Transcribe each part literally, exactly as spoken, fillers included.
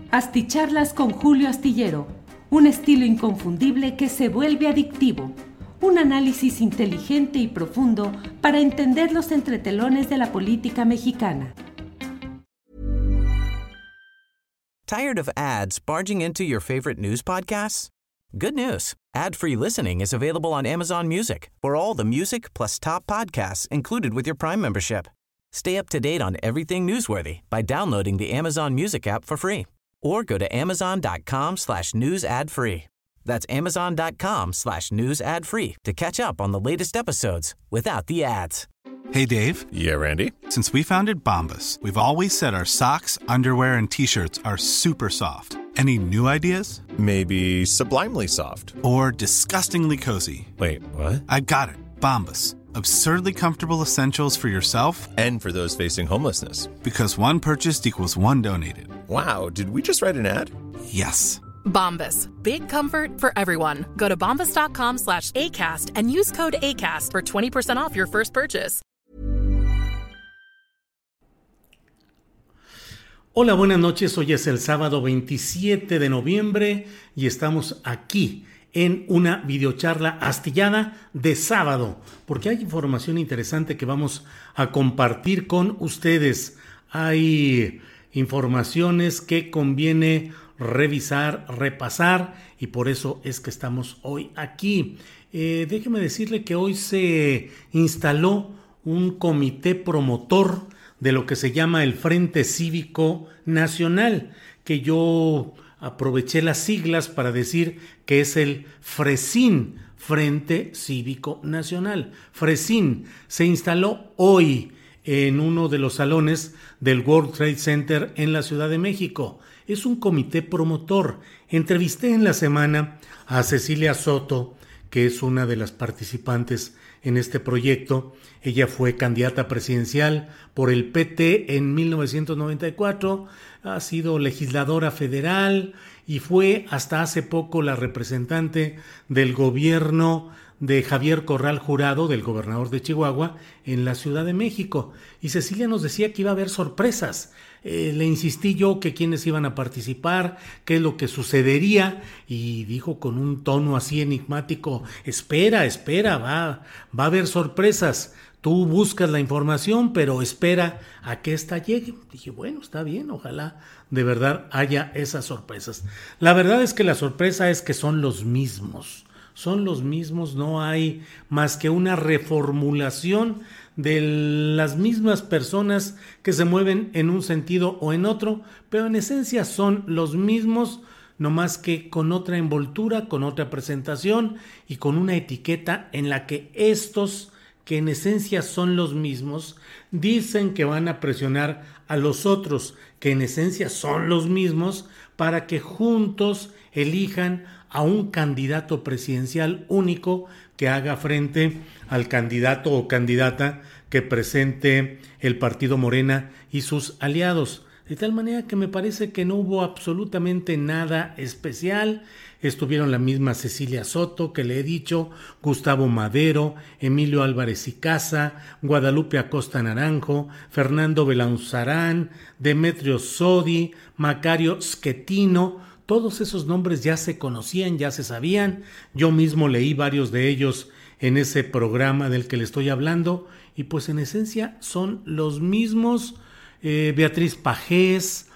Asticharlas con Julio Astillero, un estilo inconfundible que se vuelve adictivo. Un análisis inteligente y profundo para entender los entretelones de la política mexicana. Tired of ads barging into your favorite news podcasts? Good news. Ad-free listening is available on Amazon Music for all the music plus top podcasts included with your Prime membership. Stay up to date on everything newsworthy by downloading the Amazon Music app for free or go to amazon.com slash news ad free. That's amazon.com slash news ad free to catch up on the latest episodes without the ads. Hey, Dave. Yeah, Randy. Since we founded Bombas, we've always said our socks, underwear, and T-shirts are super soft. Any new ideas? Maybe sublimely soft. Or disgustingly cozy. Wait, what? I got it. Bombas. Absurdly comfortable essentials for yourself and for those facing homelessness. Because one purchased equals one donated. Wow, did we just write an ad? Yes. Bombas. Big comfort for everyone. Go to bombas.com slash ACAST and use code ACAST for twenty percent off your first purchase. Hola, buenas noches. Hoy es el sábado veintisiete de noviembre y estamos aquí en una videocharla astillada de sábado, porque hay información interesante que vamos a compartir con ustedes. Hay informaciones que conviene revisar, repasar, y por eso es que estamos hoy aquí. Eh, déjeme decirle que hoy se instaló un comité promotor de lo que se llama el Frente Cívico Nacional, que yo aproveché las siglas para decir que es el FRECIN, Frente Cívico Nacional. FRECIN se instaló hoy en uno de los salones del World Trade Center en la Ciudad de México. Es un comité promotor. Entrevisté en la semana a Cecilia Soto, que es una de las participantes en este proyecto. Ella fue candidata presidencial por el P T en mil novecientos noventa y cuatro, ha sido legisladora federal y fue hasta hace poco la representante del gobierno de Javier Corral Jurado, del gobernador de Chihuahua, en la Ciudad de México. Y Cecilia nos decía que iba a haber sorpresas. Eh, le insistí yo que quiénes iban a participar, qué es lo que sucedería, y dijo con un tono así enigmático: espera, espera, va, va a haber sorpresas. Tú buscas la información, pero espera a que ésta llegue. Dije, bueno, está bien, ojalá de verdad haya esas sorpresas. La verdad es que la sorpresa es que son los mismos. Son los mismos, no hay más que una reformulación de las mismas personas que se mueven en un sentido o en otro, pero en esencia son los mismos, no más que con otra envoltura, con otra presentación y con una etiqueta en la que estos, que en esencia son los mismos, dicen que van a presionar a los otros, que en esencia son los mismos, para que juntos elijan a un candidato presidencial único que haga frente al candidato o candidata que presente el partido Morena y sus aliados. De tal manera que me parece que no hubo absolutamente nada especial. Estuvieron la misma Cecilia Soto, que le he dicho, Gustavo Madero, Emilio Álvarez y Casa, Guadalupe Acosta Naranjo, Fernando Belauzarán, Demetrio Sodi, Macario Schettino. Todos esos nombres ya se conocían, ya se sabían. Yo mismo leí varios de ellos en ese programa del que le estoy hablando, y pues en esencia son los mismos. Eh, Beatriz Pajés,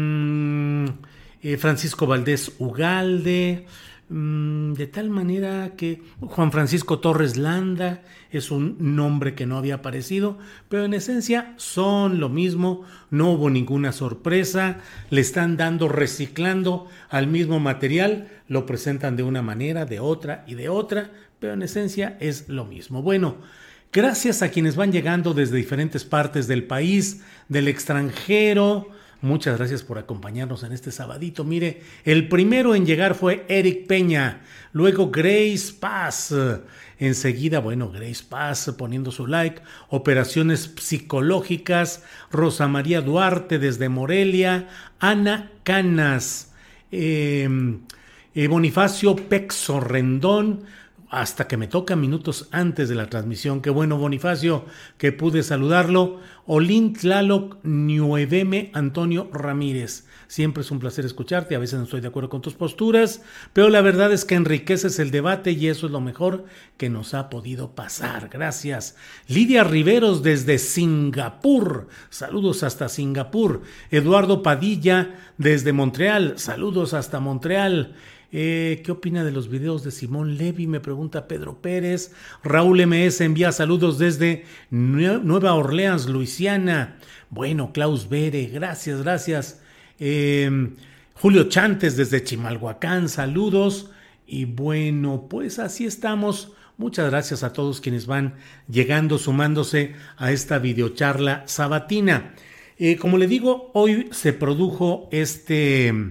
mmm, eh, Francisco Valdés Ugalde, mmm, de tal manera que Juan Francisco Torres Landa es un nombre que no había aparecido, pero en esencia son lo mismo. No hubo ninguna sorpresa, le están dando, reciclando al mismo material, lo presentan de una manera, de otra y de otra, pero en esencia es lo mismo. Bueno, gracias a quienes van llegando desde diferentes partes del país, del extranjero. Muchas gracias por acompañarnos en este sabadito. Mire, el primero en llegar fue Eric Peña, luego Grace Paz. Enseguida, bueno, Grace Paz poniendo su like. Operaciones Psicológicas, Rosa María Duarte desde Morelia, Ana Canas, eh, eh, Bonifacio Pexo Rendón, hasta que me toca minutos antes de la transmisión. Qué bueno, Bonifacio, que pude saludarlo. Olin Tlaloc Nueveme Antonio Ramírez. Siempre es un placer escucharte, a veces no estoy de acuerdo con tus posturas, pero la verdad es que enriqueces el debate y eso es lo mejor que nos ha podido pasar. Gracias. Lidia Riveros desde Singapur. Saludos hasta Singapur. Eduardo Padilla desde Montreal. Saludos hasta Montreal. Eh, ¿Qué opina de los videos de Simón Levy? Me pregunta Pedro Pérez. Raúl M S envía saludos desde Nueva Orleans, Luisiana. Bueno, Klaus Bere, gracias, gracias. Eh, Julio Chantes desde Chimalhuacán, saludos. Y bueno, pues así estamos. Muchas gracias a todos quienes van llegando, sumándose a esta videocharla sabatina. Eh, como le digo, hoy se produjo este...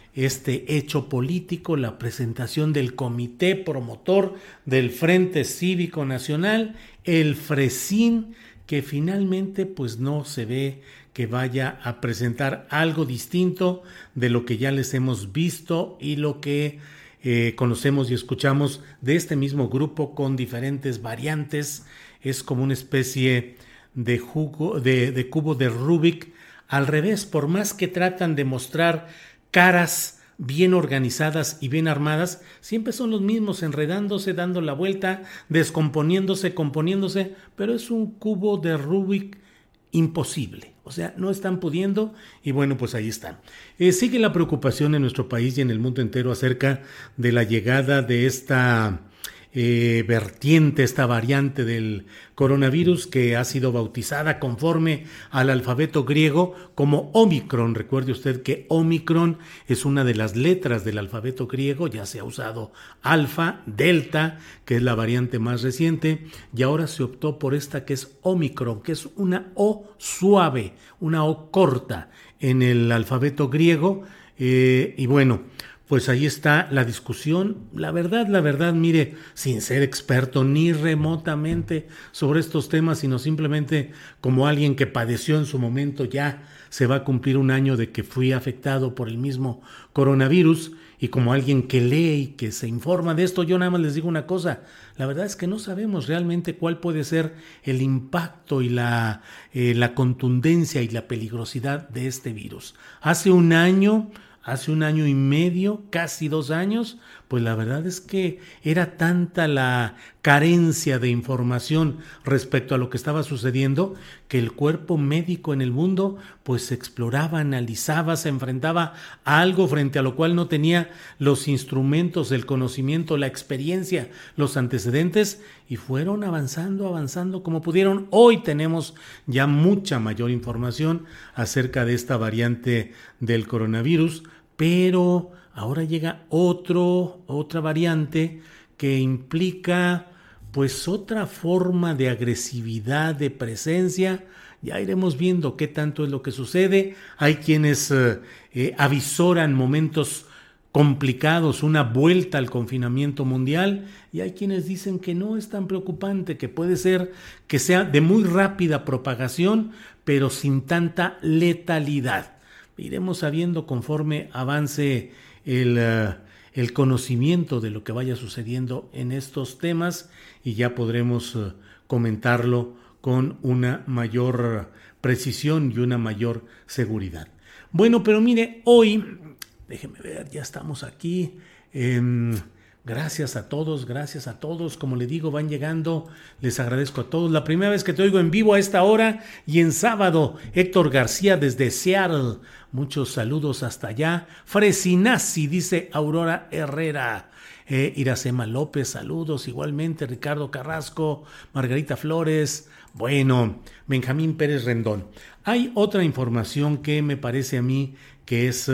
este hecho político, la presentación del comité promotor del Frente Cívico Nacional, el FRECIN, que finalmente pues no se ve que vaya a presentar algo distinto de lo que ya les hemos visto y lo que eh, conocemos y escuchamos de este mismo grupo con diferentes variantes. Es como una especie de jugo, de, de cubo de Rubik al revés, por más que tratan de mostrar caras bien organizadas y bien armadas, siempre son los mismos enredándose, dando la vuelta, descomponiéndose, componiéndose, pero es un cubo de Rubik imposible, o sea, no están pudiendo y bueno, pues ahí están. Eh, sigue la preocupación en nuestro país y en el mundo entero acerca de la llegada de esta Eh, vertiente, esta variante del coronavirus que ha sido bautizada conforme al alfabeto griego como Omicron. Recuerde usted que Omicron es una de las letras del alfabeto griego, ya se ha usado alfa, delta, que es la variante más reciente, y ahora se optó por esta que es Omicron, que es una O suave, una O corta en el alfabeto griego, eh, y bueno, pues ahí está la discusión. La verdad, la verdad, mire, sin ser experto ni remotamente sobre estos temas, sino simplemente como alguien que padeció en su momento, ya se va a cumplir un año de que fui afectado por el mismo coronavirus, y como alguien que lee y que se informa de esto, yo nada más les digo una cosa: la verdad es que no sabemos realmente cuál puede ser el impacto y la, eh, la contundencia y la peligrosidad de este virus. Hace un año... Hace un año y medio, casi dos años, pues la verdad es que era tanta la carencia de información respecto a lo que estaba sucediendo que el cuerpo médico en el mundo pues exploraba, analizaba, se enfrentaba a algo frente a lo cual no tenía los instrumentos, el conocimiento, la experiencia, los antecedentes, y fueron avanzando, avanzando como pudieron. Hoy tenemos ya mucha mayor información acerca de esta variante del coronavirus, pero ahora llega otro, otra variante que implica pues otra forma de agresividad, de presencia. Ya iremos viendo qué tanto es lo que sucede. Hay quienes eh, eh, avisoran momentos complicados, una vuelta al confinamiento mundial, y hay quienes dicen que no es tan preocupante, que puede ser que sea de muy rápida propagación, pero sin tanta letalidad. Iremos sabiendo conforme avance el, uh, el conocimiento de lo que vaya sucediendo en estos temas, y ya podremos uh, comentarlo con una mayor precisión y una mayor seguridad. Bueno, pero mire, hoy, déjeme ver, ya estamos aquí. Eh, Gracias a todos, gracias a todos. Como le digo, van llegando, les agradezco a todos. La primera vez que te oigo en vivo a esta hora y en sábado, Héctor García desde Seattle. Muchos saludos hasta allá. Fresinazzi, dice Aurora Herrera. Eh, Iracema López, saludos igualmente. Ricardo Carrasco, Margarita Flores. Bueno, Benjamín Pérez Rendón. Hay otra información que me parece a mí que es...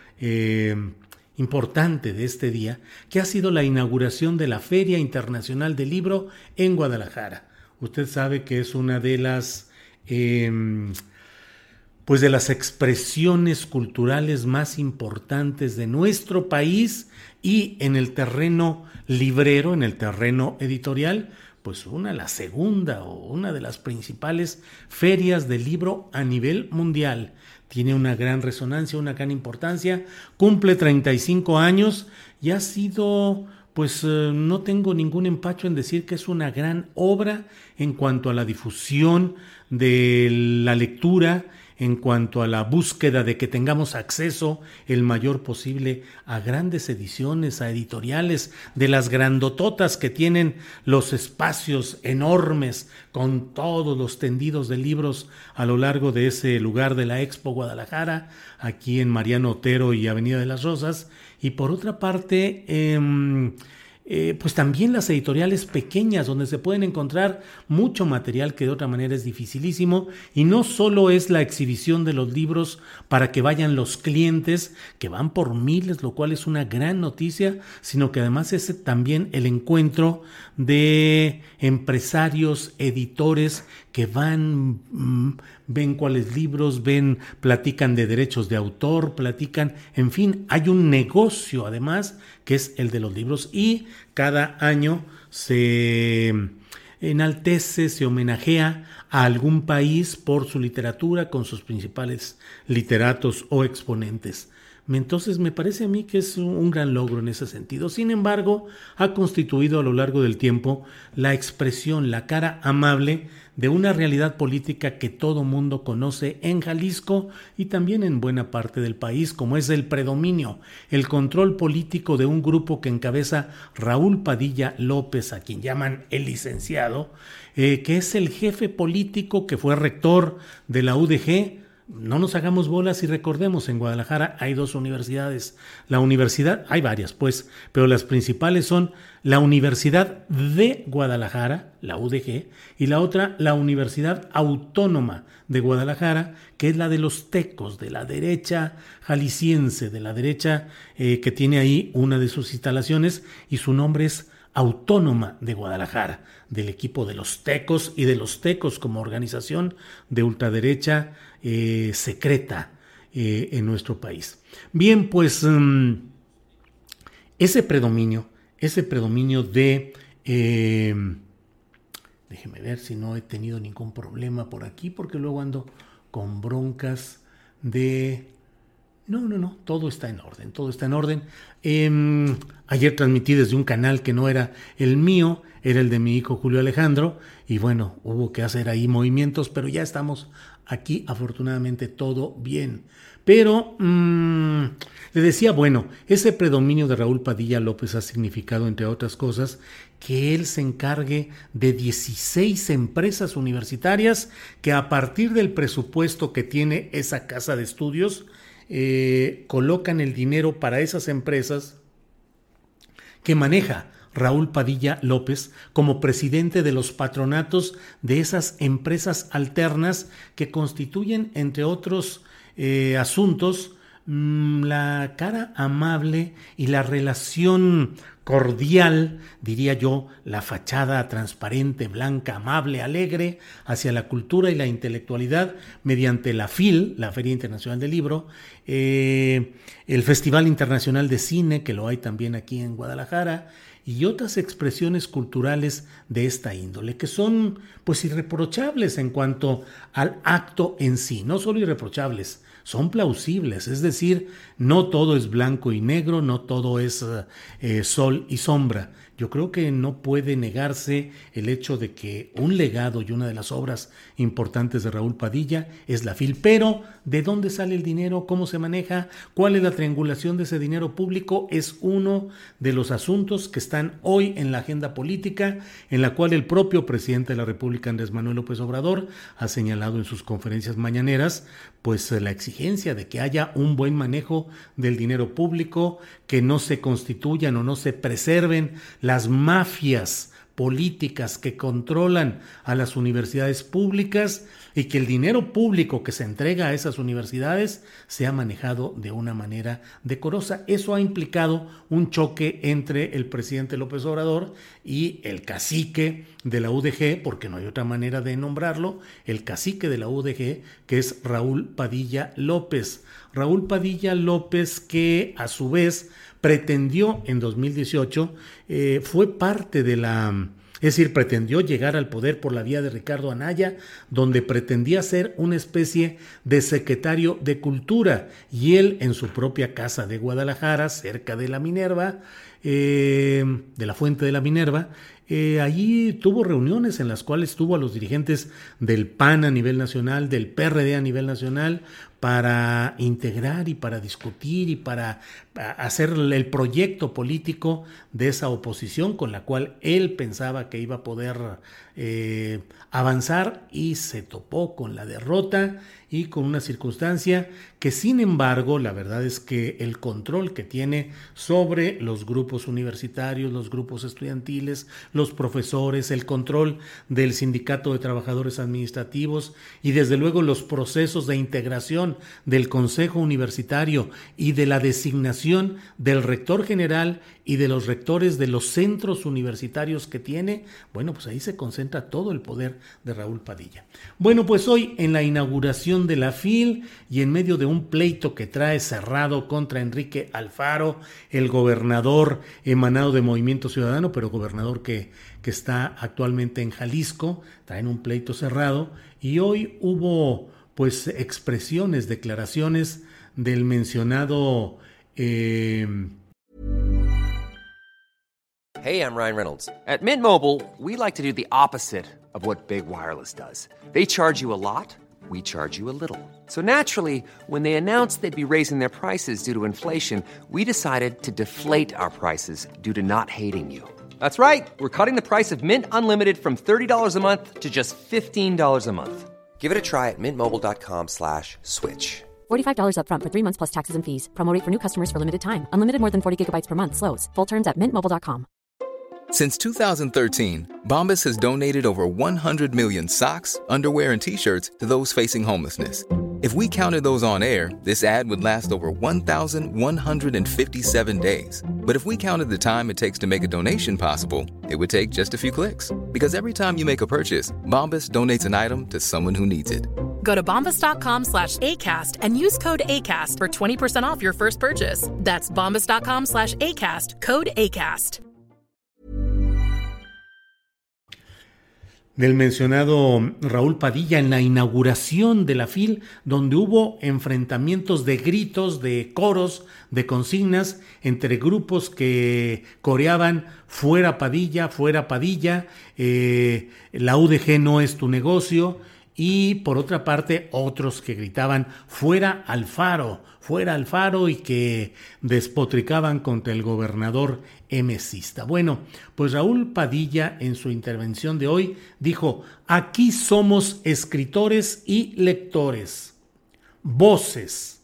Eh, importante de este día, que ha sido la inauguración de la Feria Internacional del Libro en Guadalajara. Usted sabe que es una de las eh, pues de las expresiones culturales más importantes de nuestro país, y en el terreno librero, en el terreno editorial, pues una, la segunda o una de las principales ferias de libro a nivel mundial. Tiene una gran resonancia, una gran importancia, cumple treinta y cinco años y ha sido pues eh, no tengo ningún empacho en decir que es una gran obra en cuanto a la difusión de la lectura, en cuanto a la búsqueda de que tengamos acceso el mayor posible a grandes ediciones, a editoriales, de las grandototas que tienen los espacios enormes con todos los tendidos de libros a lo largo de ese lugar de la Expo Guadalajara, aquí en Mariano Otero y Avenida de las Rosas. Y por otra parte, eh, Eh, pues también las editoriales pequeñas, donde se pueden encontrar mucho material que de otra manera es dificilísimo, y no solo es la exhibición de los libros para que vayan los clientes, que van por miles, lo cual es una gran noticia, sino que además es también el encuentro de empresarios, editores que van, mmm, ven cuáles libros, ven, platican de derechos de autor, platican, en fin, hay un negocio además que es el de los libros, y cada año se enaltece, se homenajea a algún país por su literatura con sus principales literatos o exponentes. Entonces me parece a mí que es un gran logro en ese sentido. Sin embargo, ha constituido a lo largo del tiempo la expresión, la cara amable de una realidad política que todo mundo conoce en Jalisco y también en buena parte del país, como es el predominio, el control político de un grupo que encabeza Raúl Padilla López, a quien llaman el licenciado, eh, que es el jefe político que fue rector de la U D G. No nos hagamos bolas y recordemos, en Guadalajara hay dos universidades. La universidad, hay varias pues, pero las principales son la Universidad de Guadalajara, la U D G, y la otra, la Universidad Autónoma de Guadalajara, que es la de los tecos, de la derecha jalisciense, de la derecha eh, que tiene ahí una de sus instalaciones, y su nombre es Autónoma de Guadalajara, del equipo de los tecos y de los tecos como organización de ultraderecha eh, secreta eh, en nuestro país. Bien, pues um, ese predominio, ese predominio de, eh, déjeme ver si no he tenido ningún problema por aquí, porque luego ando con broncas de... No, no, no, todo está en orden, todo está en orden. Eh, ayer transmití desde un canal que no era el mío, era el de mi hijo Julio Alejandro, y bueno, hubo que hacer ahí movimientos, pero ya estamos aquí, afortunadamente todo bien. Pero, mmm, le decía, bueno, ese predominio de Raúl Padilla López ha significado, entre otras cosas, que él se encargue de dieciséis empresas universitarias que a partir del presupuesto que tiene esa casa de estudios, Eh, colocan el dinero para esas empresas que maneja Raúl Padilla López como presidente de los patronatos de esas empresas alternas que constituyen, entre otros eh, asuntos, mmm, la cara amable y la relación cordial, diría yo, la fachada transparente, blanca, amable, alegre hacia la cultura y la intelectualidad mediante la FIL, la Feria Internacional del Libro, eh, el Festival Internacional de Cine, que lo hay también aquí en Guadalajara, y otras expresiones culturales de esta índole, que son pues irreprochables en cuanto al acto en sí, no solo irreprochables, son plausibles, es decir, no todo es blanco y negro, no todo es eh, sol y sombra. Yo creo que no puede negarse el hecho de que un legado y una de las obras importantes de Raúl Padilla es la FIL, pero ¿de dónde sale el dinero? ¿Cómo se maneja? ¿Cuál es la triangulación de ese dinero público? Es uno de los asuntos que están hoy en la agenda política, en la cual el propio presidente de la República, Andrés Manuel López Obrador, ha señalado en sus conferencias mañaneras, pues la exigencia de que haya un buen manejo del dinero público, que no se constituyan o no se preserven las mafias políticas que controlan a las universidades públicas y que el dinero público que se entrega a esas universidades sea manejado de una manera decorosa. Eso ha implicado un choque entre el presidente López Obrador y el cacique de la U D G, porque no hay otra manera de nombrarlo, el cacique de la U D G, que es Raúl Padilla López. Raúl Padilla López, que a su vez pretendió en dos mil dieciocho, eh, fue parte de la Es decir, pretendió llegar al poder por la vía de Ricardo Anaya, donde pretendía ser una especie de secretario de Cultura, y él en su propia casa de Guadalajara, cerca de la Minerva, eh, de la Fuente de la Minerva, Eh, allí tuvo reuniones en las cuales tuvo a los dirigentes del P A N a nivel nacional, del P R D a nivel nacional, para integrar y para discutir y para hacer el proyecto político de esa oposición con la cual él pensaba que iba a poder eh, avanzar, y se topó con la derrota y con una circunstancia que, sin embargo, la verdad es que el control que tiene sobre los grupos universitarios, los grupos estudiantiles, los profesores, el control del Sindicato de Trabajadores Administrativos y desde luego los procesos de integración del Consejo Universitario y de la designación del rector general y de los rectores de los centros universitarios que tiene, bueno, pues ahí se concentra todo el poder de Raúl Padilla. Bueno, pues hoy en la inauguración de la F I L y en medio de un pleito que trae cerrado contra Enrique Alfaro, el gobernador emanado de Movimiento Ciudadano, pero gobernador que, que está actualmente en Jalisco, traen un pleito cerrado, y hoy hubo pues expresiones, declaraciones del mencionado eh, Hey, I'm Ryan Reynolds. At Mint Mobile, we like to do the opposite of what Big Wireless does. They charge you a lot, we charge you a little. So naturally, when they announced they'd be raising their prices due to inflation, we decided to deflate our prices due to not hating you. That's right. We're cutting the price of Mint Unlimited from thirty dollars a month to just fifteen dollars a month. Give it a try at mintmobile.com slash switch. forty-five dollars up front for three months plus taxes and fees. Promo rate for new customers for limited time. Unlimited more than forty gigabytes per month slows. Full terms at mint mobile dot com. Since two thousand thirteen, Bombas has donated over one hundred million socks, underwear, and T-shirts to those facing homelessness. If we counted those on air, this ad would last over one thousand one hundred fifty-seven days. But if we counted the time it takes to make a donation possible, it would take just a few clicks. Because every time you make a purchase, Bombas donates an item to someone who needs it. Go to bombas.com slash ACAST and use code ACAST for twenty percent off your first purchase. That's bombas.com slash ACAST, code ACAST. Del mencionado Raúl Padilla en la inauguración de la F I L, donde hubo enfrentamientos de gritos, de coros, de consignas entre grupos que coreaban fuera Padilla, fuera Padilla, eh, la U D G no es tu negocio, y por otra parte otros que gritaban fuera Alfaro, fuera Alfaro, y que despotricaban contra el gobernador emesista. Bueno, pues Raúl Padilla en su intervención de hoy dijo: aquí somos escritores y lectores, voces,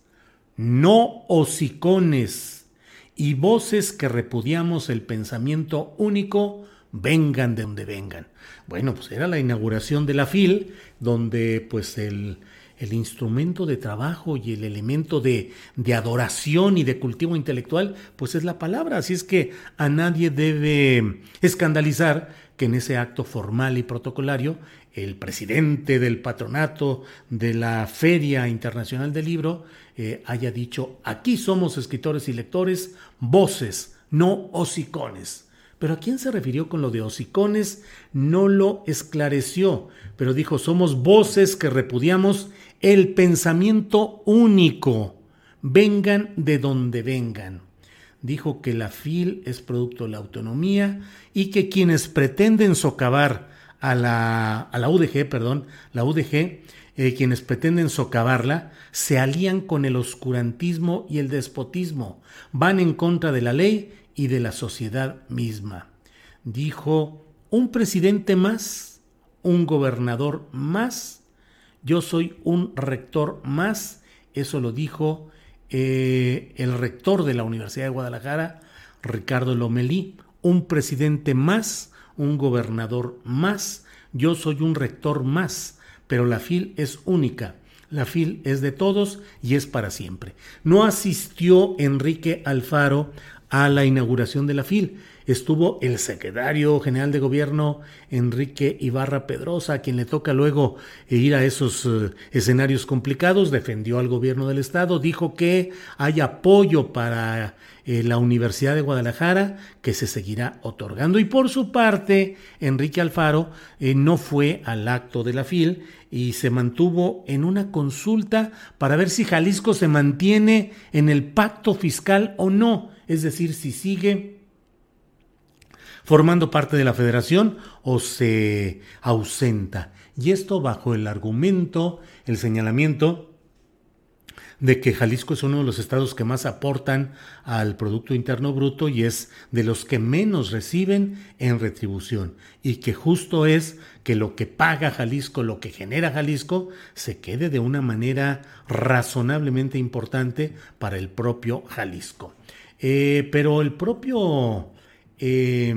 no hocicones, y voces que repudiamos el pensamiento único, vengan de donde vengan. Bueno, pues era la inauguración de la F I L, donde pues el, el instrumento de trabajo y el elemento de, de adoración y de cultivo intelectual, pues es la palabra. Así es que a nadie debe escandalizar que en ese acto formal y protocolario el presidente del patronato de la Feria Internacional del Libro eh, haya dicho: aquí somos escritores y lectores, voces, no hocicones. Pero ¿a quién se refirió con lo de hocicones? No lo esclareció, pero dijo: somos voces que repudiamos el pensamiento único, vengan de donde vengan. Dijo que la F I L es producto de la autonomía y que quienes pretenden socavar a la, a la U D G, perdón, la U D G, eh, quienes pretenden socavarla, se alían con el oscurantismo y el despotismo, van en contra de la ley y de la sociedad misma. Dijo: un presidente más, un gobernador más, yo soy un rector más. Eso lo dijo eh, el rector de la Universidad de Guadalajara, Ricardo Lomelí: un presidente más, un gobernador más, yo soy un rector más, pero la F I L es única. La F I L es de todos y es para siempre. No asistió Enrique Alfaro a la inauguración de la F I L. estuvo el secretario general de gobierno Enrique Ibarra Pedrosa, a quien le toca luego ir a esos uh, escenarios complicados. Defendió al gobierno del estado, dijo que hay apoyo para eh, la Universidad de Guadalajara, que se seguirá otorgando. Y por su parte, Enrique Alfaro eh, no fue al acto de la F I L y se mantuvo en una consulta para ver si Jalisco se mantiene en el pacto fiscal o no, es decir, si sigue formando parte de la federación o se ausenta. Y esto bajo el argumento, el señalamiento de que Jalisco es uno de los estados que más aportan al Producto Interno Bruto y es de los que menos reciben en retribución, y que justo es que lo que paga Jalisco, lo que genera Jalisco, se quede de una manera razonablemente importante para el propio Jalisco. Eh, pero el propio eh,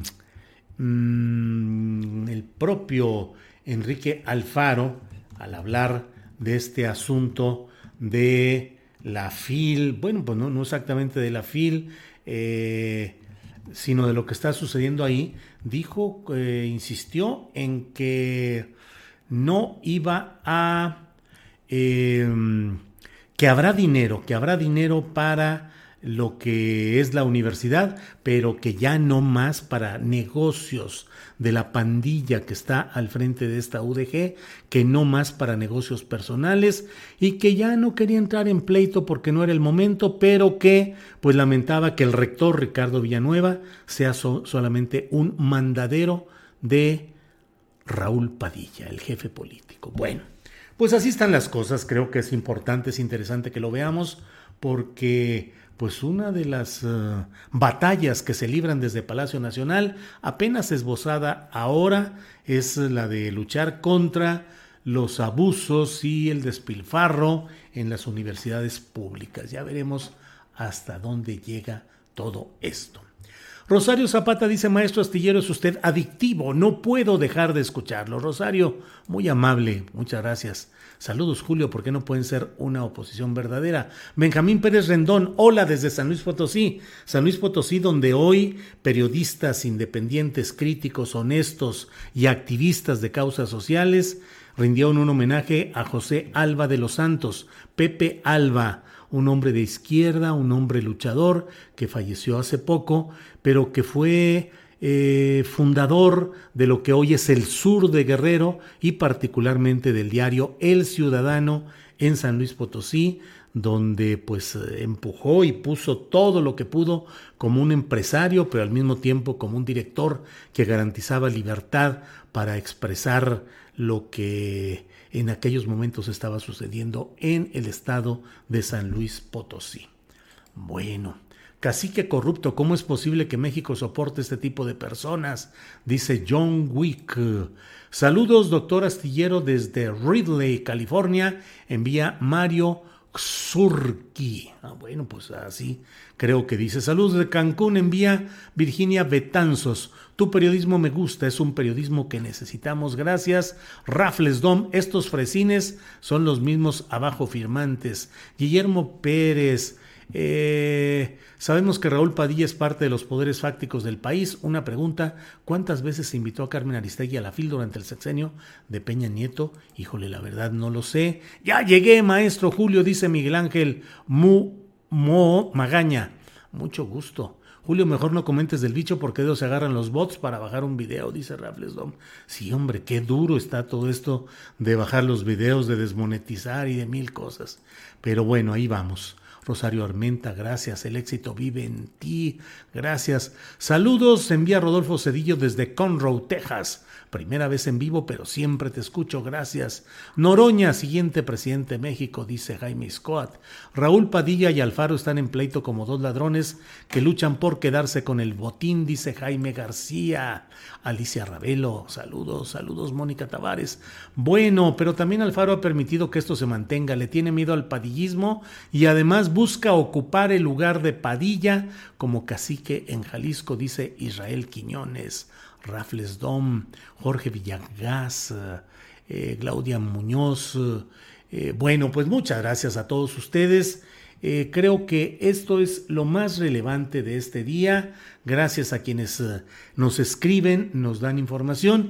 mm, el propio Enrique Alfaro, al hablar de este asunto de la F I L, bueno, pues no, no exactamente de la F I L, eh, sino de lo que está sucediendo ahí, dijo, eh, insistió en que no iba a, eh, que habrá dinero, que habrá dinero para lo que es la universidad, pero que ya no más para negocios de la pandilla que está al frente de esta U D G, que no más para negocios personales, y que ya no quería entrar en pleito porque no era el momento, pero que pues lamentaba que el rector Ricardo Villanueva sea so- solamente un mandadero de Raúl Padilla, el jefe político. Bueno, pues así están las cosas. Creo que es importante, es interesante que lo veamos, porque pues una de las uh, batallas que se libran desde Palacio Nacional, apenas esbozada ahora, es la de luchar contra los abusos y el despilfarro en las universidades públicas. Ya veremos hasta dónde llega todo esto. Rosario Zapata dice: maestro Astillero, es usted adictivo, no puedo dejar de escucharlo. Rosario, muy amable, muchas gracias. Saludos, Julio, ¿por qué no pueden ser una oposición verdadera? Benjamín Pérez Rendón, hola desde San Luis Potosí. San Luis Potosí, donde hoy periodistas independientes, críticos, honestos y activistas de causas sociales rindieron un homenaje a José Alba de los Santos, Pepe Alba, un hombre de izquierda, un hombre luchador que falleció hace poco, pero que fue eh, fundador de lo que hoy es el sur de Guerrero y particularmente del diario El Ciudadano en San Luis Potosí, donde pues empujó y puso todo lo que pudo como un empresario, pero al mismo tiempo como un director que garantizaba libertad para expresar lo que en aquellos momentos estaba sucediendo en el estado de San Luis Potosí. Bueno, cacique corrupto, ¿cómo es posible que México soporte este tipo de personas? Dice John Wick. Saludos, doctor Astillero, desde Ridley, California. Envía Mario Xurki. Ah, bueno, pues así creo que dice. Saludos de Cancún, envía Virginia Betanzos. Tu periodismo me gusta, es un periodismo que necesitamos. Gracias. Raffles Dom, estos fresines son los mismos abajo firmantes. Guillermo Pérez. Eh, sabemos que Raúl Padilla es parte de los poderes fácticos del país. Una pregunta: ¿cuántas veces se invitó a Carmen Aristegui a la F I L durante el sexenio de Peña Nieto? Híjole, la verdad no lo sé. Ya llegué, maestro Julio, dice Miguel Ángel Mu Mo Magaña. Mucho gusto. Julio, mejor no comentes del bicho porque ellos se agarran los bots para bajar un video, dice Raffles Dom. Sí, hombre, qué duro está todo esto de bajar los videos, de desmonetizar y de mil cosas. Pero bueno, ahí vamos. Rosario Armenta, gracias. El éxito vive en ti. Gracias. Saludos, envía Rodolfo Cedillo desde Conroe, Texas. Primera vez en vivo, pero siempre te escucho. Gracias. Noroña, siguiente presidente de México, dice Jaime Scott. Raúl Padilla y Alfaro están en pleito como dos ladrones que luchan por quedarse con el botín, dice Jaime García. Alicia Ravelo, saludos, saludos, Mónica Tavares. Bueno, pero también Alfaro ha permitido que esto se mantenga. Le tiene miedo al padillismo y además busca ocupar el lugar de Padilla como cacique en Jalisco, dice Israel Quiñones. Raffles Dom, Jorge Villegas, eh, Claudia Muñoz. Eh, bueno, pues muchas gracias a todos ustedes. Eh, creo que esto es lo más relevante de este día. Gracias a quienes uh, nos escriben, nos dan información.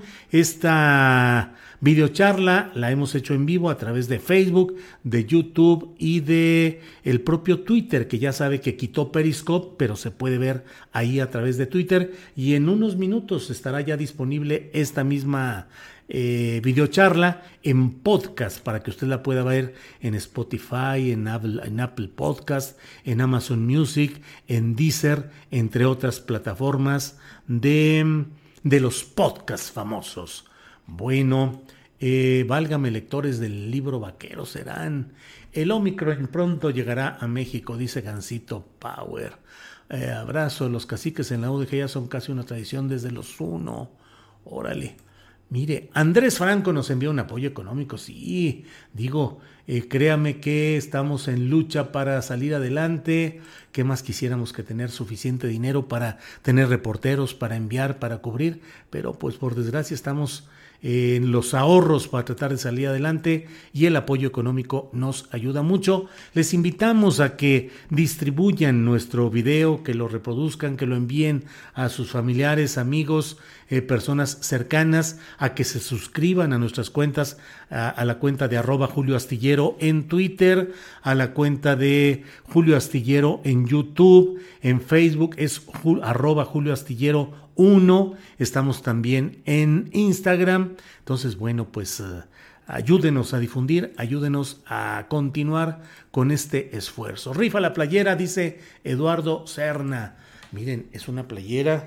Esta videocharla la hemos hecho en vivo a través de Facebook, de YouTube y de el propio Twitter, que ya sabe que quitó Periscope, pero se puede ver ahí a través de Twitter. Y en unos minutos estará ya disponible esta misma Eh, videocharla en podcast para que usted la pueda ver en Spotify, en Apple, en Apple Podcast, en Amazon Music, en Deezer, entre otras plataformas de, de los podcasts famosos. Bueno, eh, válgame, lectores del libro vaquero serán. El Omicron pronto llegará a México, dice Gansito Power. Eh, abrazo, los caciques en la U D G ya son casi una tradición desde los uno. Órale. Mire, Andrés Franco nos envía un apoyo económico, sí, digo, eh, créame que estamos en lucha para salir adelante. ¿Qué más quisiéramos que tener suficiente dinero para tener reporteros, para enviar, para cubrir? Pero pues por desgracia estamos en los ahorros para tratar de salir adelante y el apoyo económico nos ayuda mucho. Les invitamos a que distribuyan nuestro video, que lo reproduzcan, que lo envíen a sus familiares, amigos, eh, personas cercanas, a que se suscriban a nuestras cuentas, a, a la cuenta de arroba Julio Astillero en Twitter, a la cuenta de Julio Astillero en YouTube, en Facebook es ju, arroba Julio Astillero uno, estamos también en Instagram. Entonces, bueno, pues uh, ayúdenos a difundir, ayúdenos a continuar con este esfuerzo. Rifa la playera, dice Eduardo Serna. Miren, es una playera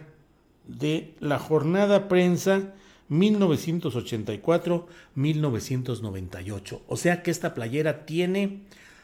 de la Jornada Prensa mil novecientos ochenta y cuatro a mil novecientos noventa y ocho. O sea que esta playera tiene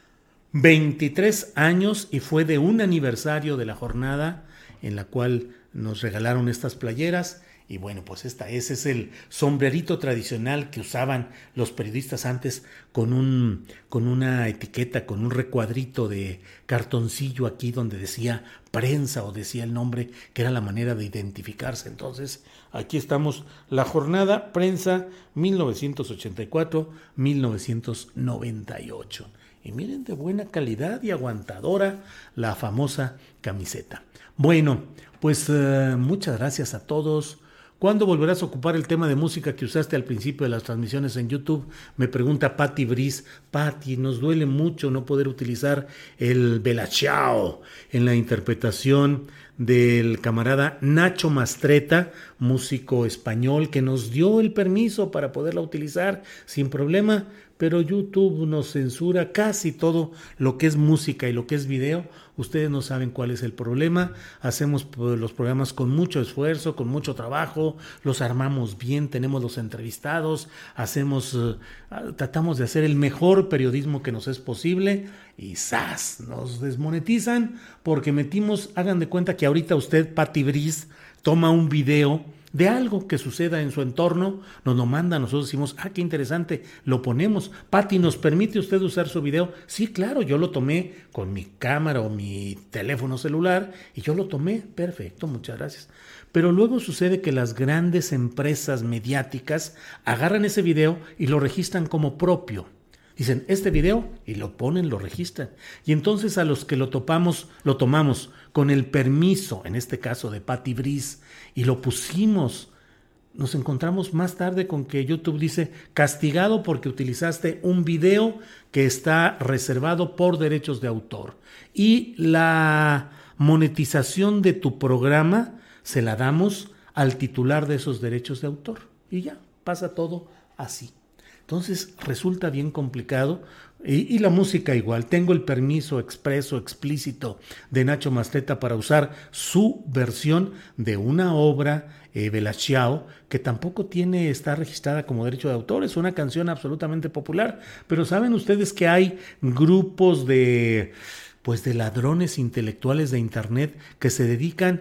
veintitrés años y fue de un aniversario de la jornada en la cual nos regalaron estas playeras. Y bueno, pues esta ese es el sombrerito tradicional que usaban los periodistas antes, con un con una etiqueta, con un recuadrito de cartoncillo aquí donde decía prensa o decía el nombre, que era la manera de identificarse. Entonces, aquí estamos, la Jornada Prensa mil novecientos ochenta y cuatro a mil novecientos noventa y ocho. Y miren, de buena calidad y aguantadora la famosa camiseta. Bueno, pues uh, muchas gracias a todos. ¿Cuándo volverás a ocupar el tema de música que usaste al principio de las transmisiones en YouTube? Me pregunta Patti Briz. Patti, nos duele mucho no poder utilizar el Bella Ciao en la interpretación del camarada Nacho Mastretta, músico español, que nos dio el permiso para poderla utilizar sin problema, pero YouTube nos censura casi todo lo que es música y lo que es video. Ustedes no saben cuál es el problema. Hacemos los programas con mucho esfuerzo, con mucho trabajo, los armamos bien, tenemos los entrevistados, hacemos, uh, tratamos de hacer el mejor periodismo que nos es posible y ¡zas! Nos desmonetizan porque metimos, hagan de cuenta que ahorita usted, Patti Briz, toma un video de algo que suceda en su entorno, nos lo manda, nosotros decimos, ah, qué interesante, lo ponemos. Patti, ¿nos permite usted usar su video? Sí, claro, yo lo tomé con mi cámara o mi teléfono celular y yo lo tomé, perfecto, muchas gracias. Pero luego sucede que las grandes empresas mediáticas agarran ese video y lo registran como propio. Dicen, este video, y lo ponen, lo registran. Y entonces a los que lo topamos, lo tomamos con el permiso, en este caso de Patti Briz, y lo pusimos, nos encontramos más tarde con que YouTube dice, castigado porque utilizaste un video que está reservado por derechos de autor. Y la monetización de tu programa se la damos al titular de esos derechos de autor. Y ya, pasa todo así. Entonces resulta bien complicado y, y la música igual. Tengo el permiso expreso, explícito de Nacho Mastretta para usar su versión de una obra, eh, Bella Ciao, que tampoco tiene, está registrada como derecho de autor. Es una canción absolutamente popular, pero saben ustedes que hay grupos de, pues de ladrones intelectuales de internet que se dedican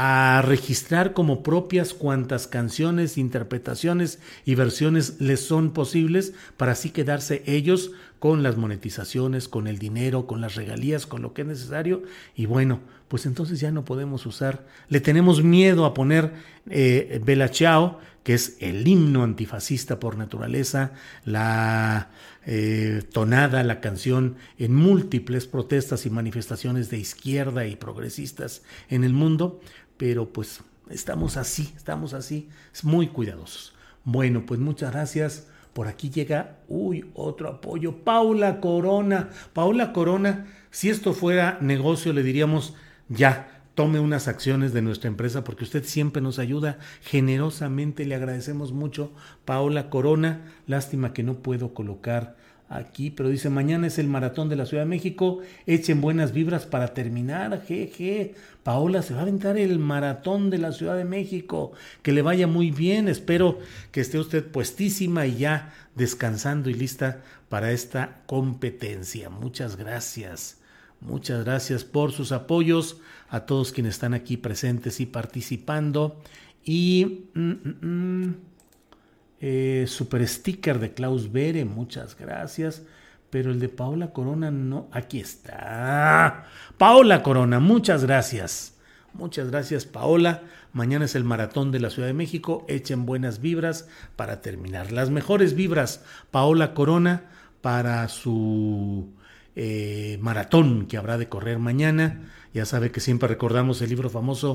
a registrar como propias cuantas canciones, interpretaciones y versiones les son posibles para así quedarse ellos con las monetizaciones, con el dinero, con las regalías, con lo que es necesario. Y bueno, pues entonces ya no podemos usar, le tenemos miedo a poner eh, Bella Ciao, que es el himno antifascista por naturaleza, la eh, tonada, la canción en múltiples protestas y manifestaciones de izquierda y progresistas en el mundo, pero pues estamos así, estamos así, muy cuidadosos. Bueno, pues muchas gracias. Por aquí llega, uy, otro apoyo, Paula Corona. Paula Corona, si esto fuera negocio, le diríamos, ya, tome unas acciones de nuestra empresa porque usted siempre nos ayuda generosamente. Le agradecemos mucho, Paula Corona. Lástima que no puedo colocar aquí, pero dice, mañana es el maratón de la Ciudad de México, echen buenas vibras para terminar, jeje. Paola se va a aventar el maratón de la Ciudad de México, que le vaya muy bien, espero que esté usted puestísima y ya descansando y lista para esta competencia. Muchas gracias, muchas gracias por sus apoyos a todos quienes están aquí presentes y participando. Y mm, mm, mm, Eh, super sticker de Klaus Bere, muchas gracias, pero el de Paola Corona no, aquí está. Paola Corona, muchas gracias, muchas gracias Paola. Mañana es el maratón de la Ciudad de México, echen buenas vibras para terminar. Las mejores vibras, Paola Corona, para su eh, maratón que habrá de correr mañana. Ya sabe que siempre recordamos el libro famoso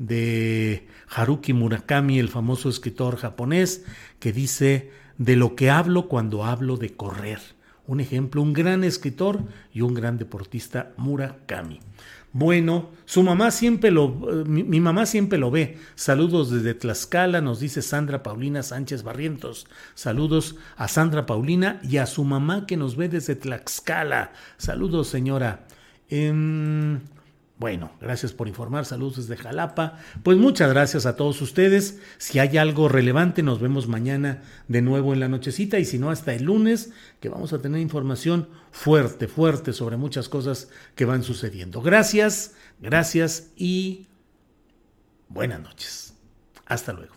de Haruki Murakami, el famoso escritor japonés, que dice, de lo que hablo cuando hablo de correr. Un ejemplo, un gran escritor y un gran deportista, Murakami. Bueno, su mamá siempre lo, mi, mi mamá siempre lo ve. Saludos desde Tlaxcala, nos dice Sandra Paulina Sánchez Barrientos. Saludos a Sandra Paulina y a su mamá que nos ve desde Tlaxcala. Saludos, señora. Eh, Bueno, gracias por informar, saludos desde Jalapa. Pues muchas gracias a todos ustedes. Si hay algo relevante, nos vemos mañana de nuevo en la nochecita y si no, hasta el lunes, que vamos a tener información fuerte, fuerte sobre muchas cosas que van sucediendo. Gracias, gracias y buenas noches. Hasta luego.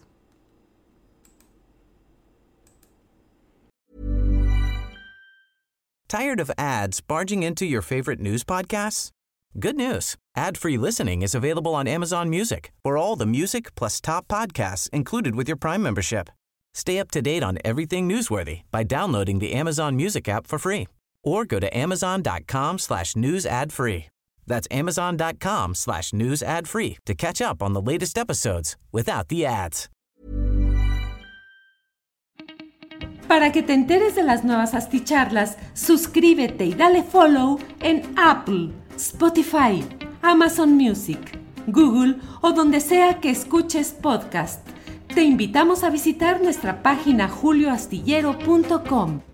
Tired of ads barging into your favorite news podcasts? Good news. Ad-free listening is available on Amazon Music for all the music plus top podcasts included with your Prime membership. Stay up to date on everything newsworthy by downloading the Amazon Music app for free or go to amazon.com slash news ad free. That's amazon.com slash news ad free to catch up on the latest episodes without the ads. Para que te enteres de las nuevas asticharlas, suscríbete y dale follow en Apple, Spotify, Amazon Music, Google o donde sea que escuches podcast. Te invitamos a visitar nuestra página julio astillero punto com.